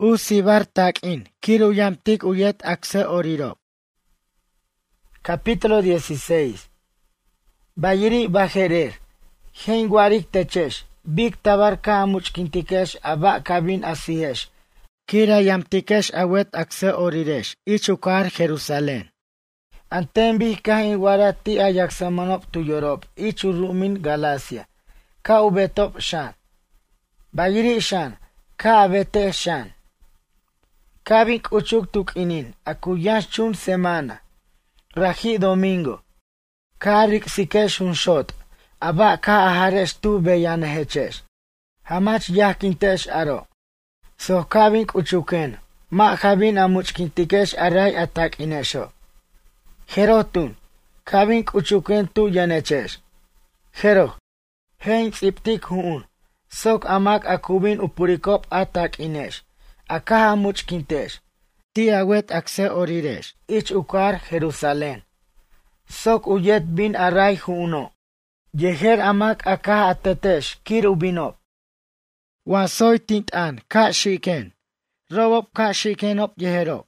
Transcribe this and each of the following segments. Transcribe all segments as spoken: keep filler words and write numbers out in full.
Usibar takin, kiruyamtik uyet akse oriro. Capítulo dieciséis. Bayiri bajerer, henguarik techesh, big tabar ka amuchkintikesh aba kabin asiesh. Kira yamtikesh awet akse oriresh, ichukar Jerusalén. Antembi ka inwarati ayaksamonop tu Yorop, ichurumin Galacia. Ka ubetop shan. Bayiri shan, ka abete shan. Kabik uchuk tukinin, akuyash chun semana. Raji domingo. Karik sikesh un shot. Aba ka aharesh tu beyanehechesh. Hamach yakintesh aro. So kabik uchuken. Ma kabin amuchkintikesh aray atak inesho. Herotun. Kabik uchuken tu yanechesh. Hero. Hein iptik huun. Sok amak akubin upurikop atak inesh. Akaha muchkintesh. Ti awet akse oriresh. Ich ukar Jerusalén. Sok uyet bin aray huuno. Yeher amak akaha atetesh. Kir ubinop. Wasoy tintan. Ka shiken. Robop ka shikenop yeherop.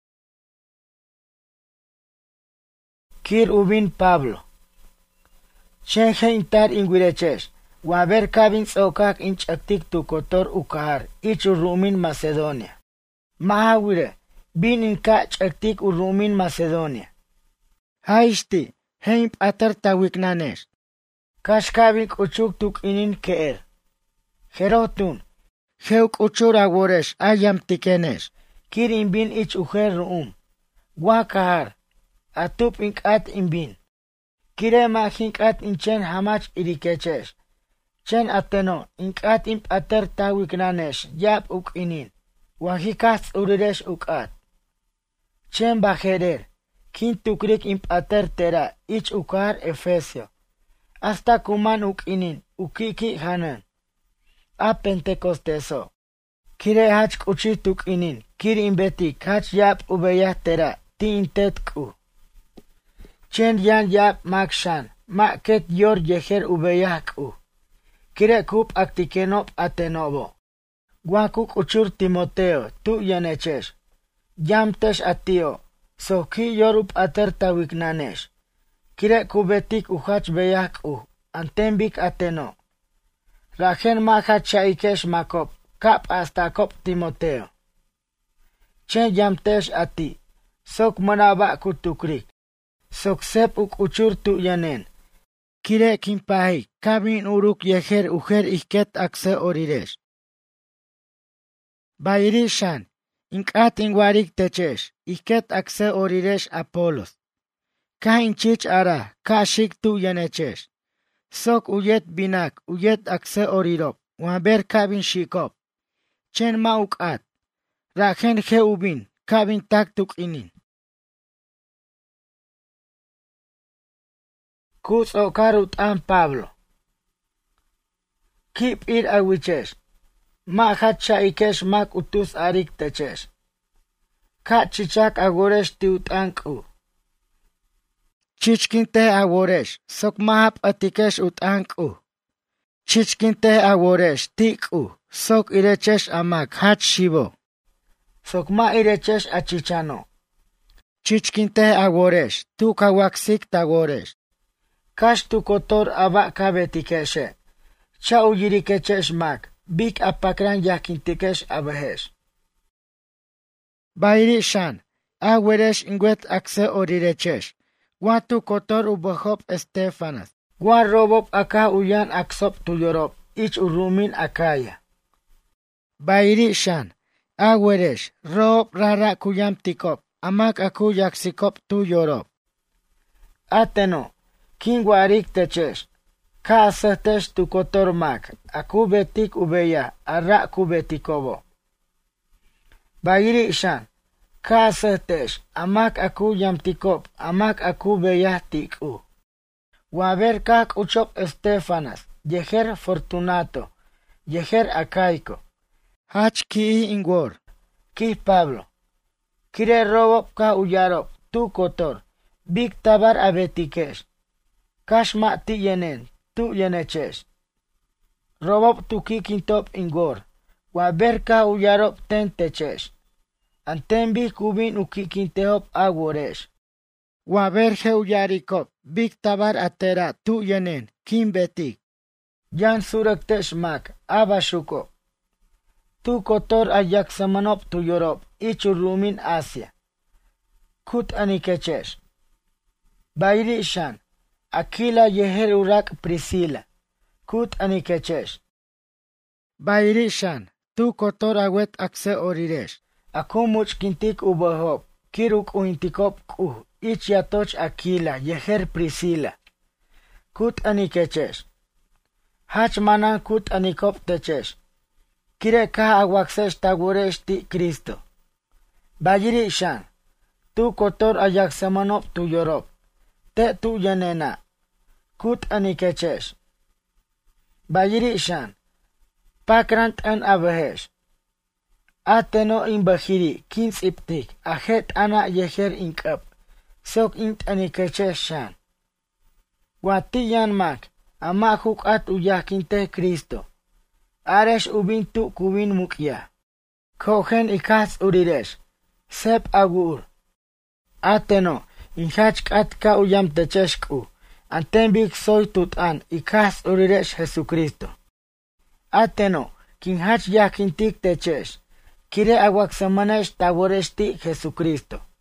Kir ubin Pablo. Chenje intar inguirechesh. Waber kabin tsokak inch aktik tu kotor ukahar. Ich urumin Macedonia. Mahawire. Bin inka chaktik urumin Macedonia. Haishti. Heimp atar tawiknanesh. Kashkabik uchuk tuk inin keer. Herotun. Heuk uchur agoresh ayam tikenesh. Kirin bin ich uher ruum. Wakahar. Atup inkat inbin. Kire mahinkat inchen hamach irikechesh. Chen ateno, inkat imp ater tawiknanesh, yap uk inin. Wahikats uriresh ukat. Chen bajerer, kin tukrik imp ater tera, ich ukar Efesio. Hasta kuman uk inin, ukiki hanan. A Pentecosteso. Kire hach kuchi tuk inin, kir imbetik, hach yap ubeyah tera, ti intetku. Chen yan yap makshan, maket yor yeher ubeyahku. Kire kup aktikenop atenobo. Guakuk uchur Timoteo, tu yenechesh. Yamtesh atio, so ki yorup ater tawiknanesh. Kire kubetik uhach beyak u, antembik ateno. Rajen maha chaikesh makop, kap hasta kop Timoteo. Chen yamtesh ati, sok manaba kutukrik. Sok sep uk uchur tu yenen. Kire kimpahi, kabin uruk yeher uher iket akse oriresh. Bayiri shan, inkat ingwarik techesh, iket akse oriresh Apolos. Ka inchich ara, ka shik tu yenechesh. Sok uyet binak, uyet akse orirop, waber kabin shikop. Chen ma ukat, rajen he ubin, kabin tak tuk inin. Kus okarut an Pablo. Kip ir awichesh. Ma hacha ikesh mak utus arik techesh. Ka chichak agoresh tiutanku. Chichkinte agoresh. Sok mahap atikesh utanku. Chichkinte agoresh tiku. Sok irechesh amak hach shibo. Sok ma irechesh achichano. Chichkinte agoresh. Tu kawaksik tagoresh. Kash tu kotor aba kabetikeshe. Chau yirikechesh mak. Bik apakran yakintikesh abahesh. Bayri shan. Aweresh ingwet akse orirechesh. Watu kotor ubahop Estefanas. Gwan robop aka uyan aksop tu Yorop. Ich urumin akaya. Bayri shan. Aweresh. Rob rara kuyam tikop. Amak aku yaksikop tu Yorop. Ateno. Kingwarik techesh. Ka asetesh tu kotor mak. Aku betik ubeya. Arra kubetikobo. Bayiri shan. Ka asetesh. Amak aku yamtikop. Amak aku beya tiku. Waber kak uchop Estefanas. Yeher Fortunato. Yeher Akaico. Hach ki ingor. Ki Pablo. Kire robop ka uyarop. Tu kotor. Big tabar abetikesh. Kashma ti yenen, tu yenechesh. Robop tu kikintop ingor. Waberka uyarop ten techesh. Anten bik ubin ukikintehop aworesh. Waberje uyarikop bik tabar atera tu yenen kim betik. Yan suraktesh mak abashuko. Tu kotor ayak samanop tu yorop ichurumin Asia. Kut anikechesh. Bayri shan. Aquila yeher urak Priscila. Kut anikechesh. Bayri shan. Tu kotor awet akse oriresh. Akumuch kintik ubahop. Kiruk uintikop kuh. Ich yatoch Aquila yeher Priscila. Kut anikechesh. Hach manan kut anikop techesh. Kire ka awaksesh taguresh ti Cristo. Bayri shan. Tu kotor ayak samanop tu yorop. Te tu yanena. Kut anikechesh. Bayri shan. Pakrant an abehesh. Ateno in bahiri kins iptik. Ahet ana yeher inkap. Sok int anikechesh shan. Watiyan mak. Amakuk at uyakinte Cristo. Aresh ubintu kubin mukya. Kohen ikas uriresh. Sep agur. Ateno. Inhach atka uyam techeshku. Antembik soy tutan ikas uriresh Jesucristo. Ateno. Kinhach yakintik techesh. Kire awaksamanesh taboreshti Jesucristo.